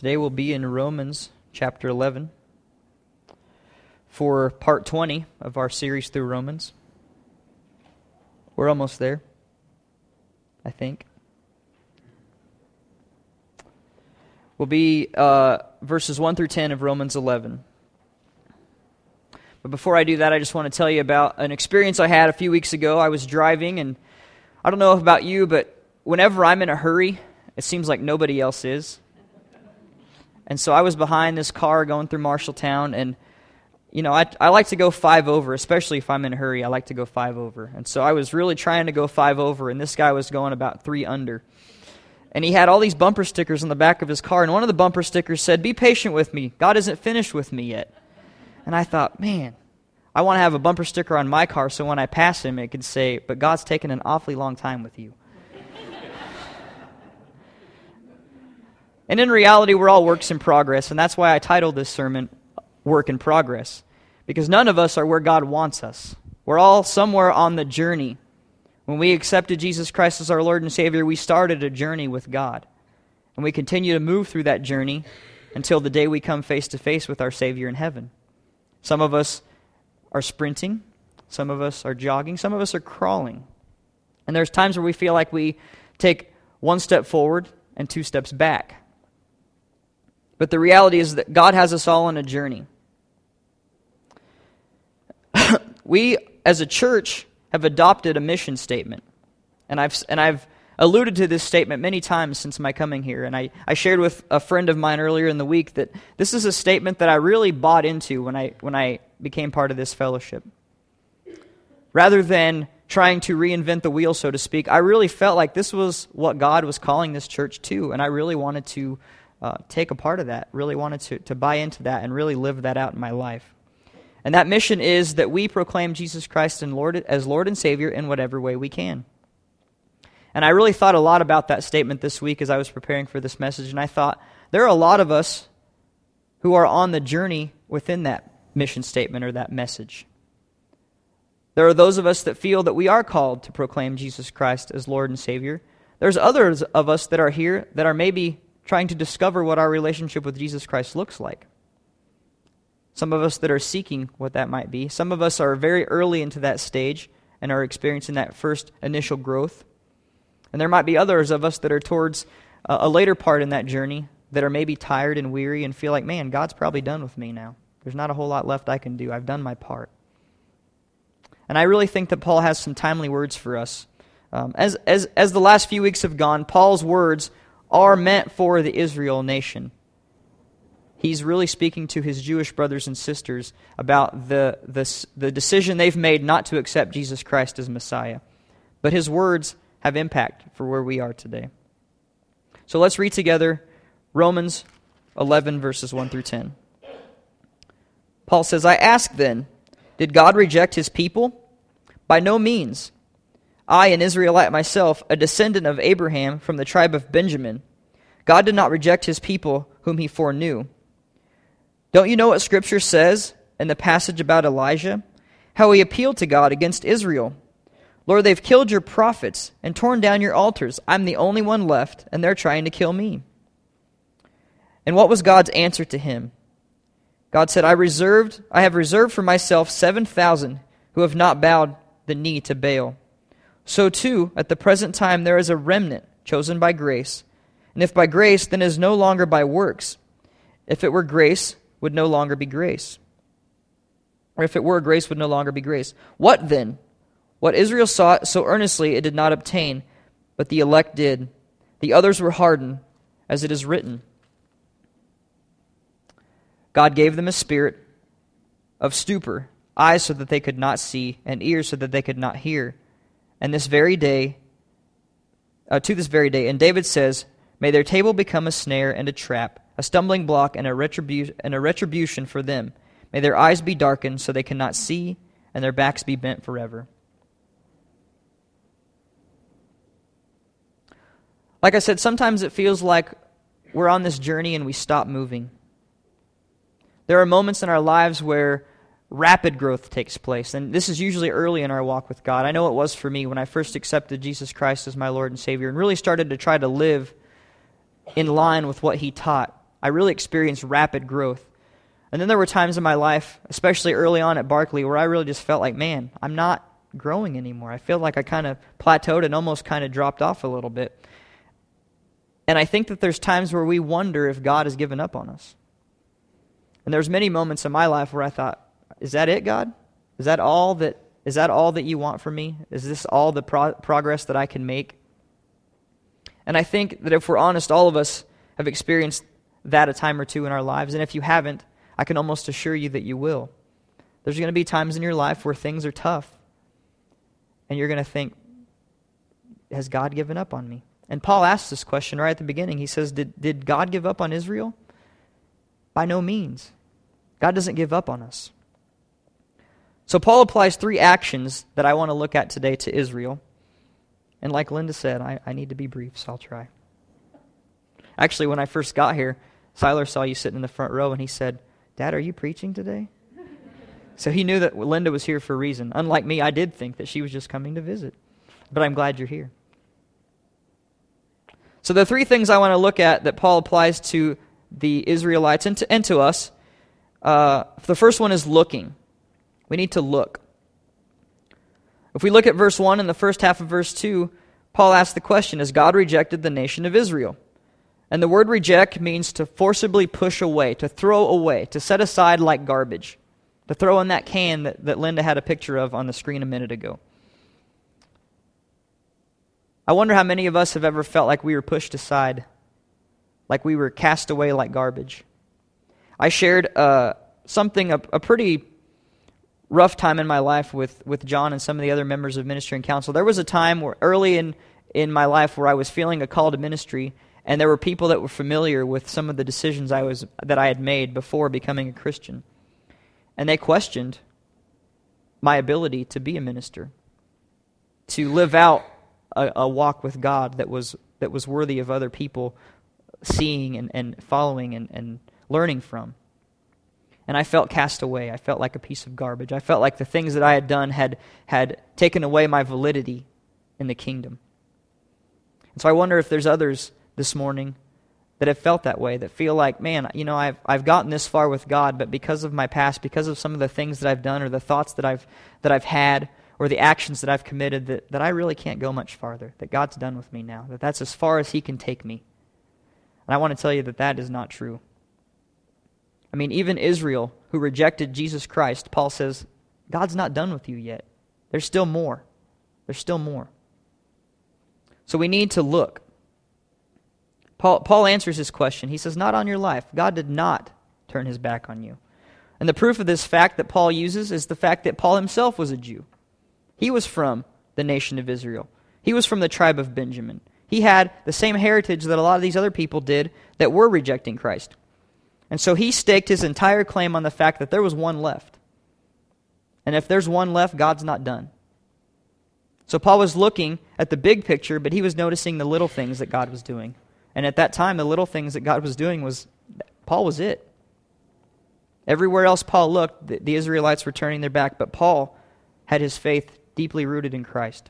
Today we'll be in Romans chapter 11 for part 20 of our series through Romans. We're almost there, I think. We'll be verses 1 through 10 of Romans 11. But before I do that, I just want to tell you about an experience I had a few weeks ago. I was driving, and I don't know about you, but whenever I'm in a hurry, it seems like nobody else is. And so I was behind this car going through Marshalltown, and I like to go 5 over, especially if I'm in a hurry. I like to go 5 over. And so I was really trying to go 5 over, and this guy was going about 3 under. And he had all these bumper stickers on the back of his car, and one of the bumper stickers said, "Be patient with me. God isn't finished with me yet." And I thought, man, I want to have a bumper sticker on my car so when I pass him, it can say, "But God's taken an awfully long time with you." And in reality, we're all works in progress, and that's why I titled this sermon, Work in Progress, because none of us are where God wants us. We're all somewhere on the journey. When we accepted Jesus Christ as our Lord and Savior, we started a journey with God, and we continue to move through that journey until the day we come face to face with our Savior in heaven. Some of us are sprinting, some of us are jogging, some of us are crawling. And there's times where we feel like we take 1 step forward and 2 steps back. But the reality is that God has us all on a journey. We, as a church, have adopted a mission statement. And I've alluded to this statement many times since my coming here. And I shared with a friend of mine earlier in the week that this is a statement that I really bought into when I became part of this fellowship. Rather than trying to reinvent the wheel, so to speak, I really felt like this was what God was calling this church to. And I really wanted to take a part of that, really wanted to buy into that and really live that out in my life. And that mission is that we proclaim Jesus Christ as Lord and Savior in whatever way we can. And I really thought a lot about that statement this week as I was preparing for this message, and I thought, there are a lot of us who are on the journey within that mission statement or that message. There are those of us that feel that we are called to proclaim Jesus Christ as Lord and Savior. There's others of us that are here that are maybe trying to discover what our relationship with Jesus Christ looks like. Some of us that are seeking what that might be. Some of us are very early into that stage and are experiencing that first initial growth. And there might be others of us that are towards a later part in that journey that are maybe tired and weary and feel like, man, God's probably done with me now. There's not a whole lot left I can do. I've done my part. And I really think that Paul has some timely words for us. As the last few weeks have gone, Paul's words are meant for the Israel nation. He's really speaking to his Jewish brothers and sisters about the decision they've made not to accept Jesus Christ as Messiah. But his words have impact for where we are today. So let's read together Romans 11, verses 1 through 10. Paul says, "I ask then, did God reject his people? By no means. I, an Israelite myself, a descendant of Abraham from the tribe of Benjamin. God did not reject his people whom he foreknew. Don't you know what Scripture says in the passage about Elijah? How he appealed to God against Israel. Lord, they've killed your prophets and torn down your altars. I'm the only one left, and they're trying to kill me." And what was God's answer to him? God said, I have reserved for myself 7,000 who have not bowed the knee to Baal. So too, at the present time, there is a remnant chosen by grace. And if by grace, then it is no longer by works. If it were grace, would no longer be grace. Or if it were grace, would no longer be grace. What then? What Israel sought so earnestly it did not obtain, but the elect did. The others were hardened, as it is written. God gave them a spirit of stupor, eyes so that they could not see, and ears so that they could not hear. And to this very day, and David says, "May their table become a snare and a trap, a stumbling block and a retribution for them. May their eyes be darkened so they cannot see, and their backs be bent forever." Like I said, sometimes it feels like we're on this journey and we stop moving. There are moments in our lives where rapid growth takes place. And this is usually early in our walk with God. I know it was for me when I first accepted Jesus Christ as my Lord and Savior and really started to try to live in line with what He taught I really experienced rapid growth. And then there were times in my life, especially early on at Barclay, where I really just felt like, man, I'm not growing anymore. I feel like I kind of plateaued and almost kind of dropped off a little bit. And I think that there's times where we wonder if God has given up on us. And there's many moments in my life where I thought, is that it, God? Is that all that you want from me? Is this all the progress that I can make? And I think that if we're honest, all of us have experienced that a time or two in our lives. And if you haven't, I can almost assure you that you will. There's going to be times in your life where things are tough. And you're going to think, has God given up on me? And Paul asks this question right at the beginning. He says, did God give up on Israel? By no means. God doesn't give up on us. So Paul applies 3 actions that I want to look at today to Israel. And like Linda said, I need to be brief, so I'll try. Actually, when I first got here, Siler saw you sitting in the front row, and he said, Dad, are you preaching today? So he knew that Linda was here for a reason. Unlike me, I did think that she was just coming to visit. But I'm glad you're here. So the 3 things I want to look at that Paul applies to the Israelites and to us, the first one is looking. We need to look. If we look at verse 1 and the first half of verse 2, Paul asks the question, has God rejected the nation of Israel? And the word reject means to forcibly push away, to throw away, to set aside like garbage, to throw in that can that Linda had a picture of on the screen a minute ago. I wonder how many of us have ever felt like we were pushed aside, like we were cast away like garbage. I shared a pretty rough time in my life with John and some of the other members of ministry and council. There was a time where early in my life where I was feeling a call to ministry, and there were people that were familiar with some of the decisions that I had made before becoming a Christian. And they questioned my ability to be a minister, to live out a walk with God that was worthy of other people seeing and following and learning from. And I felt cast away. I felt like a piece of garbage. I felt like the things that I had done had taken away my validity in the kingdom. And so I wonder if there's others this morning that have felt that way, that feel like, man, I've gotten this far with God, but because of my past, because of some of the things that I've done or the thoughts that I've had or the actions that I've committed, that I really can't go much farther, that God's done with me now, that's as far as He can take me. And I want to tell you that is not true. I mean, even Israel, who rejected Jesus Christ, Paul says, God's not done with you yet. There's still more. There's still more. So we need to look. Paul answers his question. He says, not on your life. God did not turn His back on you. And the proof of this fact that Paul uses is the fact that Paul himself was a Jew. He was from the nation of Israel. He was from the tribe of Benjamin. He had the same heritage that a lot of these other people did that were rejecting Christ. And so he staked his entire claim on the fact that there was one left. And if there's one left, God's not done. So Paul was looking at the big picture, but he was noticing the little things that God was doing. And at that time, the little things that God was doing Paul was it. Everywhere else Paul looked, the Israelites were turning their back, but Paul had his faith deeply rooted in Christ.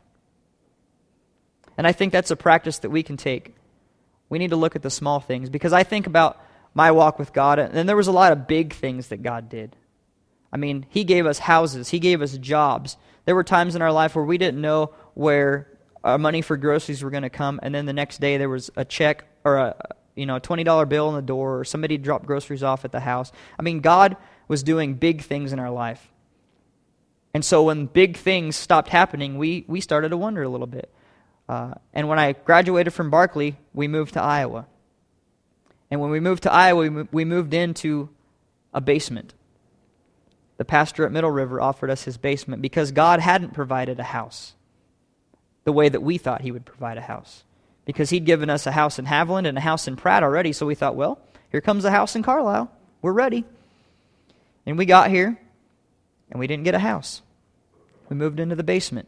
And I think that's a practice that we can take. We need to look at the small things, because I think about my walk with God, and there was a lot of big things that God did. I mean, He gave us houses. He gave us jobs. There were times in our life where we didn't know where our money for groceries were going to come, and then the next day there was a check or a $20 bill on the door, or somebody dropped groceries off at the house. I mean, God was doing big things in our life. And so when big things stopped happening, we started to wonder a little bit. And when I graduated from Barclay, we moved to Iowa. And when we moved to Iowa, we moved into a basement. The pastor at Middle River offered us his basement because God hadn't provided a house the way that we thought He would provide a house. Because He'd given us a house in Haviland and a house in Pratt already, so we thought, well, here comes a house in Carlisle. We're ready. And we got here, and we didn't get a house. We moved into the basement.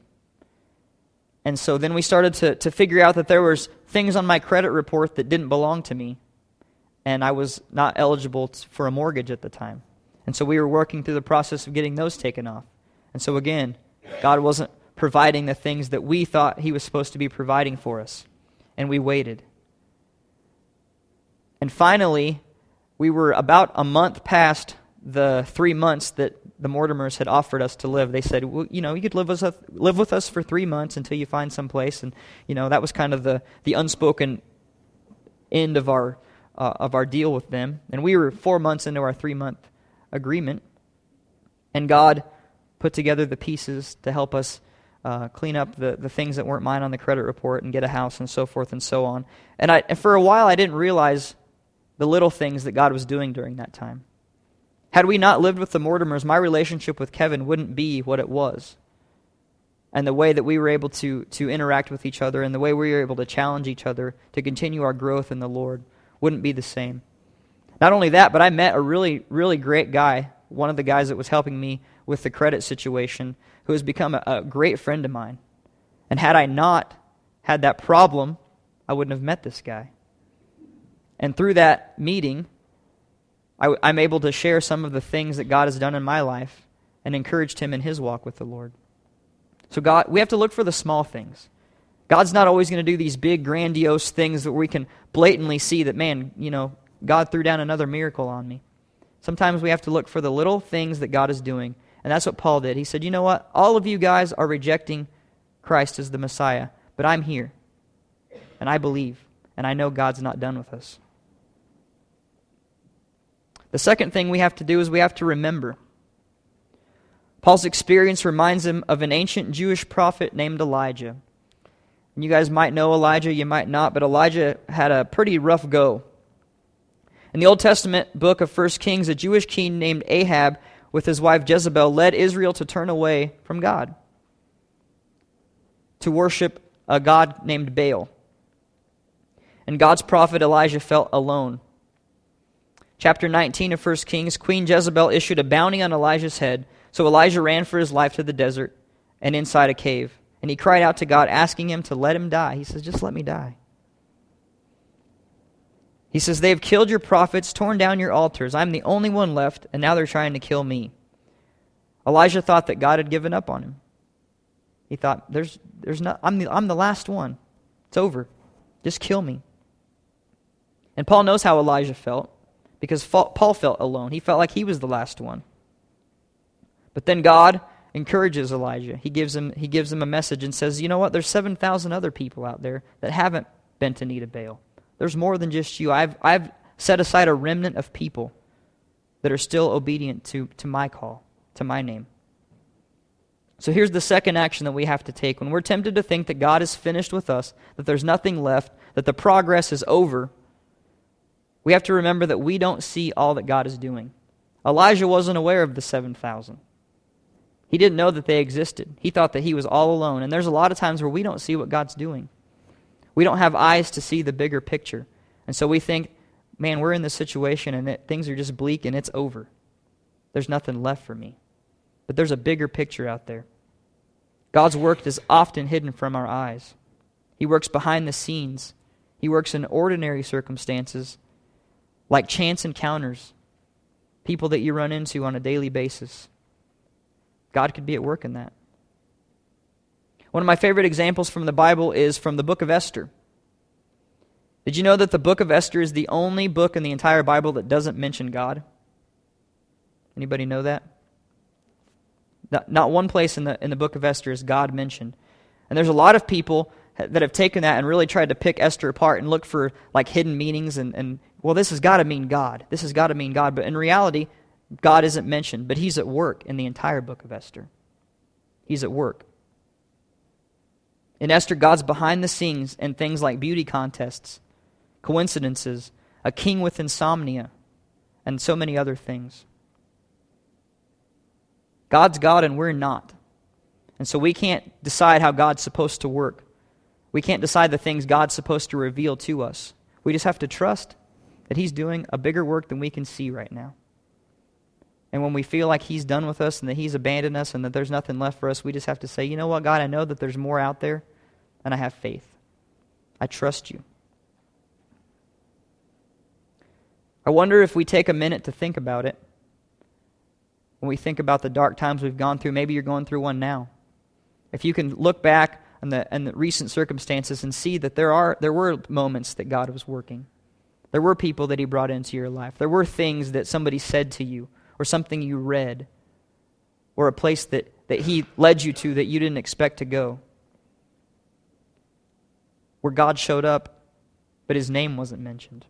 And so then we started to figure out that there was things on my credit report that didn't belong to me. And I was not eligible for a mortgage at the time. And so we were working through the process of getting those taken off. And so again, God wasn't providing the things that we thought He was supposed to be providing for us. And we waited. And finally, we were about a month past the 3 months that the Mortimers had offered us to live. They said, well, you could live with us for 3 months until you find some place. And, that was kind of the unspoken end of our deal with them. And we were 4 months into our 3-month agreement. And God put together the pieces to help us clean up the things that weren't mine on the credit report and get a house and so forth and so on. And for a while, I didn't realize the little things that God was doing during that time. Had we not lived with the Mortimers, my relationship with Kevin wouldn't be what it was. And the way that we were able to interact with each other and the way we were able to challenge each other to continue our growth in the Lord wouldn't be the same. Not only that, but I met a really, really great guy, one of the guys that was helping me with the credit situation, who has become a great friend of mine. And had I not had that problem, I wouldn't have met this guy. And through that meeting, I'm able to share some of the things that God has done in my life and encouraged him in his walk with the Lord. So we have to look for the small things. God's not always going to do these big, grandiose things that we can blatantly see that, man, God threw down another miracle on me. Sometimes we have to look for the little things that God is doing. And that's what Paul did. He said, you know what? All of you guys are rejecting Christ as the Messiah, but I'm here. And I believe. And I know God's not done with us. The second thing we have to do is we have to remember. Paul's experience reminds him of an ancient Jewish prophet named Elijah. And you guys might know Elijah, you might not, but Elijah had a pretty rough go. In the Old Testament book of 1 Kings, a Jewish king named Ahab with his wife Jezebel led Israel to turn away from God, to worship a god named Baal. And God's prophet Elijah felt alone. Chapter 19 of 1 Kings, Queen Jezebel issued a bounty on Elijah's head, so Elijah ran for his life to the desert and inside a cave. And he cried out to God, asking him to let him die. He says, just let me die. He says, they have killed your prophets, torn down your altars. I'm the only one left, and now they're trying to kill me. Elijah thought that God had given up on him. He thought, I'm the last one. It's over. Just kill me. And Paul knows how Elijah felt, because Paul felt alone. He felt like he was the last one. But then God encourages Elijah. He gives him a message and says, you know what? There's 7,000 other people out there that haven't bent a knee to Baal. There's more than just you. I've set aside a remnant of people that are still obedient to my call, to my name. So here's the second action that we have to take. When we're tempted to think that God is finished with us, that there's nothing left, that the progress is over, we have to remember that we don't see all that God is doing. Elijah wasn't aware of the 7,000. He didn't know that they existed. He thought that he was all alone. And there's a lot of times where we don't see what God's doing. We don't have eyes to see the bigger picture. And so we think, man, we're in this situation and things are just bleak and it's over. There's nothing left for me. But there's a bigger picture out there. God's work is often hidden from our eyes. He works behind the scenes. He works in ordinary circumstances, like chance encounters, people that you run into on a daily basis. God could be at work in that. One of my favorite examples from the Bible is from the book of Esther. Did you know that the book of Esther is the only book in the entire Bible that doesn't mention God? Anybody know that? Not one place in the book of Esther is God mentioned. And there's a lot of people that have taken that and really tried to pick Esther apart and look for like hidden meanings and well, this has got to mean God. This has got to mean God. But in reality, God isn't mentioned, but he's at work in the entire book of Esther. He's at work. In Esther, God's behind the scenes in things like beauty contests, coincidences, a king with insomnia, and so many other things. God's God and we're not. And so we can't decide how God's supposed to work. We can't decide the things God's supposed to reveal to us. We just have to trust that he's doing a bigger work than we can see right now. And when we feel like he's done with us and that he's abandoned us and that there's nothing left for us, we just have to say, you know what, God, I know that there's more out there, and I have faith. I trust you. I wonder if we take a minute to think about it. When we think about the dark times we've gone through, maybe you're going through one now. If you can look back on the recent circumstances and see that there were moments that God was working, There were people that he brought into your life. There were things that somebody said to you, or something you read, or a place that he led you to that you didn't expect to go, where God showed up, but his name wasn't mentioned,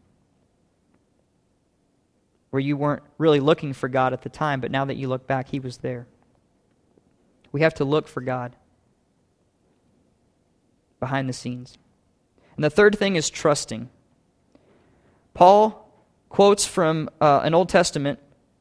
where you weren't really looking for God at the time, but now that you look back, he was there. We have to look for God behind the scenes. And the third thing is trusting. Paul quotes from the Old Testament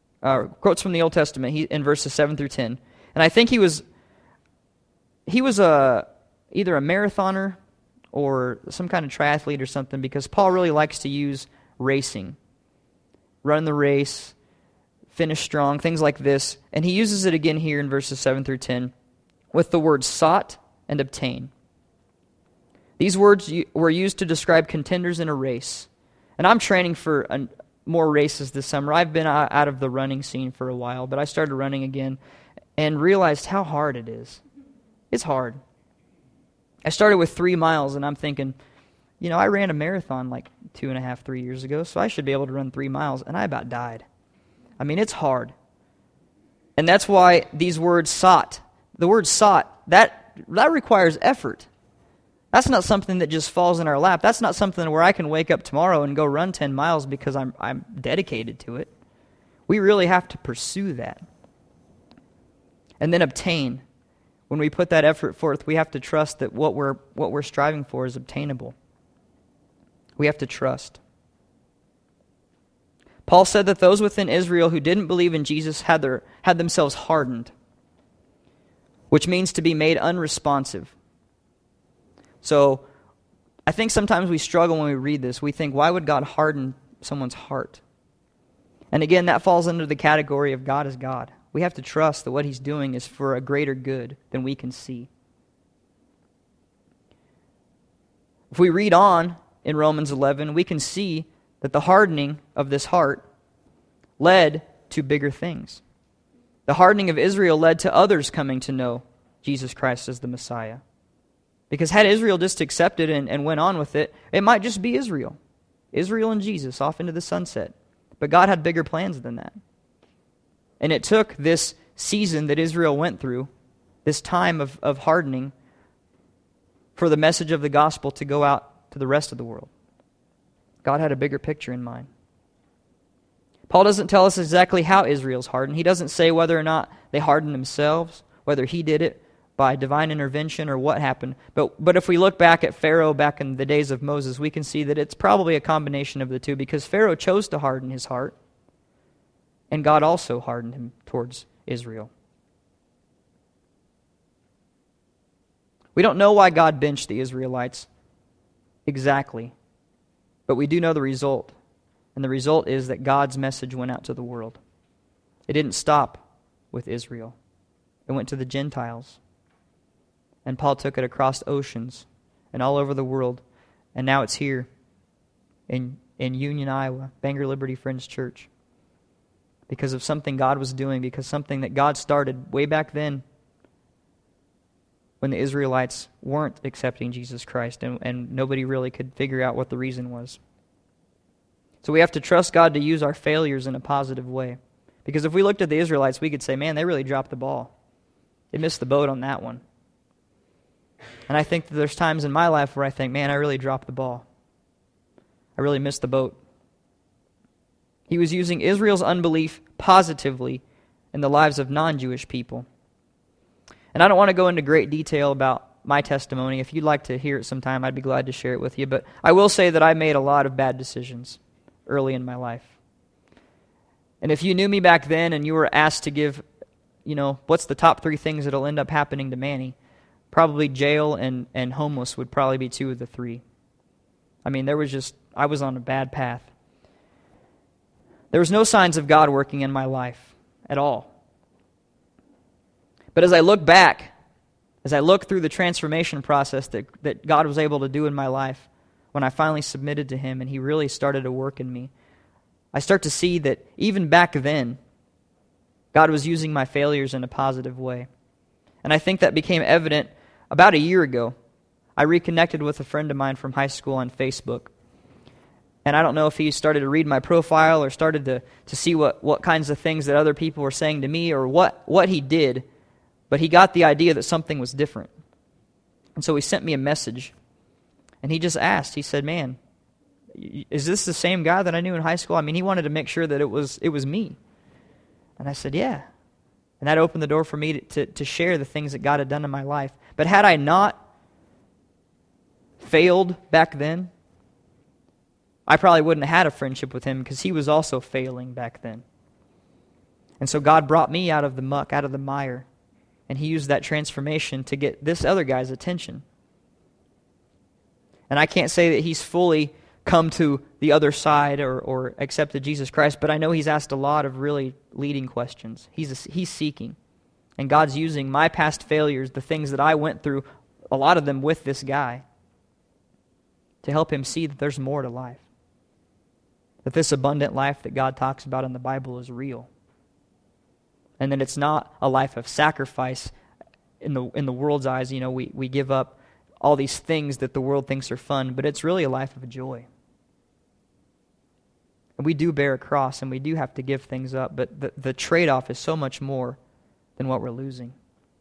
in verses 7 through 10. And I think he was either a marathoner or some kind of triathlete or something, because Paul really likes to use racing. Run the race, finish strong, things like this. And he uses it again here in verses 7 through 10 with the words sought and obtain. These words were used to describe contenders in a race. And I'm training for more races this summer. I've been out of the running scene for a while, but I started running again and realized how hard it is. It's hard. I started with 3 miles, and I'm thinking, I ran a marathon like 2.5, 3 years ago, so I should be able to run 3 miles, and I about died. I mean, it's hard. And that's why these words sought, the word sought, that requires effort. That's not something that just falls in our lap. That's not something where I can wake up tomorrow and go run 10 miles because I'm dedicated to it. We really have to pursue that. And then obtain. When we put that effort forth, we have to trust that what we're striving for is obtainable. We have to trust. Paul said that those within Israel who didn't believe in Jesus had themselves hardened, which means to be made unresponsive. So I think sometimes we struggle when we read this. We think, why would God harden someone's heart? And again, that falls under the category of God is God. We have to trust that what he's doing is for a greater good than we can see. If we read on in Romans 11, we can see that the hardening of this heart led to bigger things. The hardening of Israel led to others coming to know Jesus Christ as the Messiah. Because had Israel just accepted and went on with it, it might just be Israel. Israel and Jesus off into the sunset. But God had bigger plans than that. And it took this season that Israel went through, this time of hardening, for the message of the gospel to go out to the rest of the world. God had a bigger picture in mind. Paul doesn't tell us exactly how Israel's hardened. He doesn't say whether or not they hardened themselves, whether he did it by divine intervention or what happened. But if we look back at Pharaoh back in the days of Moses, we can see that it's probably a combination of the two, because Pharaoh chose to harden his heart, and God also hardened him towards Israel. We don't know why God benched the Israelites exactly, but we do know the result. And the result is that God's message went out to the world. It didn't stop with Israel. It went to the Gentiles. And Paul took it across oceans and all over the world. And now it's here in Union, Iowa, Bangor Liberty Friends Church. Because of something God was doing, because something that God started way back then when the Israelites weren't accepting Jesus Christ and nobody really could figure out what the reason was. So we have to trust God to use our failures in a positive way. Because if we looked at the Israelites, we could say, man, they really dropped the ball. They missed the boat on that one. And I think that there's times in my life where I think, man, I really dropped the ball. I really missed the boat. He was using Israel's unbelief positively in the lives of non-Jewish people. And I don't want to go into great detail about my testimony. If you'd like to hear it sometime, I'd be glad to share it with you. But I will say that I made a lot of bad decisions early in my life. And if you knew me back then and you were asked to give, what's the top 3 things that'll end up happening to Manny, probably jail and homeless would probably be 2 of the 3. I mean, I was on a bad path. There was no signs of God working in my life at all. But as I look back, as I look through the transformation process that God was able to do in my life, when I finally submitted to him and he really started to work in me, I start to see that even back then, God was using my failures in a positive way. And I think that became evident about a year ago. I reconnected with a friend of mine from high school on Facebook. And I don't know if he started to read my profile or started to see what kinds of things that other people were saying to me or what he did, but he got the idea that something was different. And so he sent me a message, and he just asked, he said, man, is this the same guy that I knew in high school? I mean, he wanted to make sure that it was me. And I said, yeah. And that opened the door for me to share the things that God had done in my life. But had I not failed back then, I probably wouldn't have had a friendship with him because he was also failing back then. And so God brought me out of the muck, out of the mire, and he used that transformation to get this other guy's attention. And I can't say that he's fully come to the other side or accepted Jesus Christ, but I know he's asked a lot of really leading questions. He's seeking. And God's using my past failures, the things that I went through, a lot of them with this guy, to help him see that there's more to life. That this abundant life that God talks about in the Bible is real. And that it's not a life of sacrifice in the world's eyes. You know, we give up all these things that the world thinks are fun, but it's really a life of joy. And we do bear a cross, and we do have to give things up, but the trade-off is so much more than what we're losing.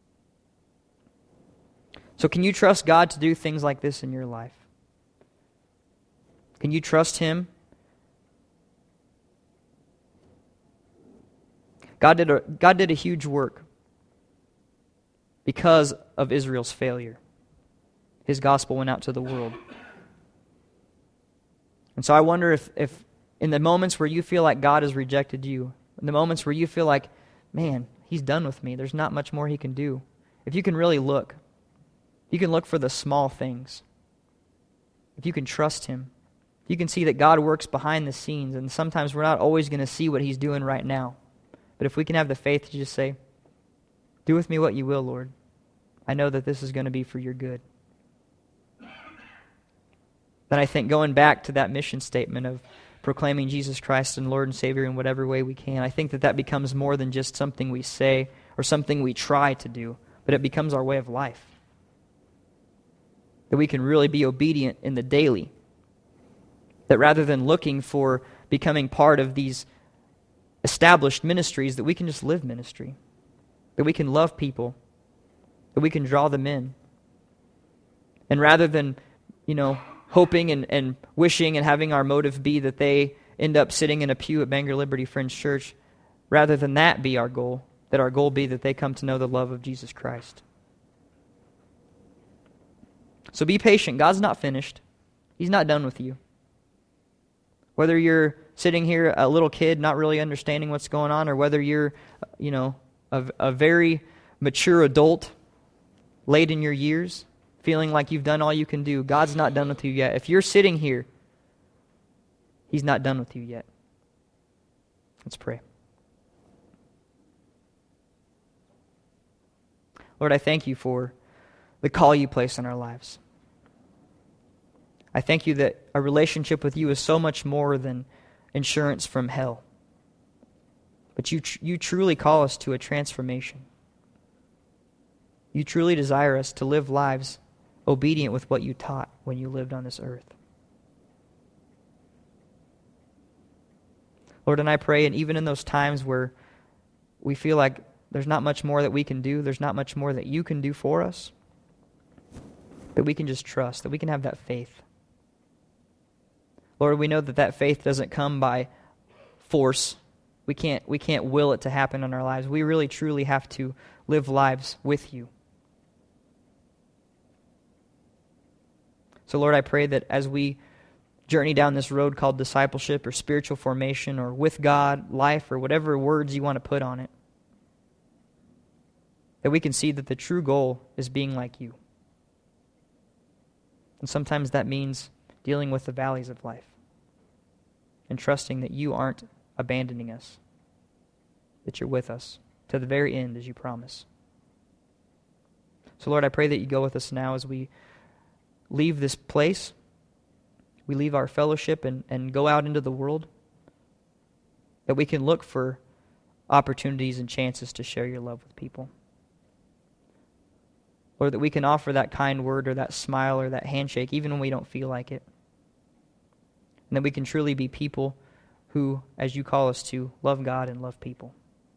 So can you trust God to do things like this in your life? Can you trust him? God did a huge work because of Israel's failure. His gospel went out to the world. And so I wonder if in the moments where you feel like God has rejected you, in the moments where you feel like, man, he's done with me, there's not much more he can do, if you can really look, you can look for the small things. If you can trust him, you can see that God works behind the scenes, and sometimes we're not always going to see what he's doing right now. But if we can have the faith to just say, do with me what you will, Lord, I know that this is going to be for your good. Then I think going back to that mission statement of proclaiming Jesus Christ and Lord and Savior in whatever way we can, I think that becomes more than just something we say or something we try to do, but it becomes our way of life. That we can really be obedient in the daily. That rather than looking for becoming part of these established ministries, that we can just live ministry. That we can love people. That we can draw them in. And rather than, hoping and wishing and having our motive be that they end up sitting in a pew at Bangor Liberty Friends Church, rather than that be our goal, that our goal be that they come to know the love of Jesus Christ. So be patient. God's not finished. He's not done with you. Whether you're sitting here, a little kid, not really understanding what's going on, or whether you're, a very mature adult, late in your years, feeling like you've done all you can do, God's not done with you yet. If you're sitting here, he's not done with you yet. Let's pray. Lord, I thank you for the call you place on our lives. I thank you that a relationship with you is so much more than insurance from hell. But you truly call us to a transformation. You truly desire us to live lives obedient with what you taught when you lived on this earth. Lord, and I pray, and even in those times where we feel like there's not much more that we can do, there's not much more that you can do for us, that we can just trust, that we can have that faith. Lord, we know that faith doesn't come by force. We can't will it to happen in our lives. We really, truly have to live lives with you. So, Lord, I pray that as we journey down this road called discipleship or spiritual formation or with God, life, or whatever words you want to put on it, that we can see that the true goal is being like you. And sometimes that means dealing with the valleys of life and trusting that you aren't abandoning us, that you're with us to the very end as you promise. So, Lord, I pray that you go with us now as we leave this place, we leave our fellowship and go out into the world, that we can look for opportunities and chances to share your love with people. Lord, that we can offer that kind word or that smile or that handshake even when we don't feel like it. and that we can truly be people who, as you call us to, love God and love people.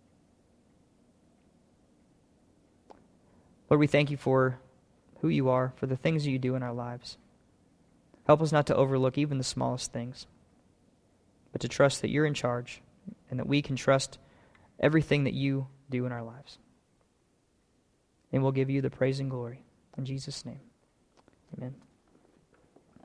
Lord, we thank you for who you are, for the things that you do in our lives. Help us not to overlook even the smallest things, but to trust that you're in charge and that we can trust everything that you do in our lives. And we'll give you the praise and glory. In Jesus' name, amen.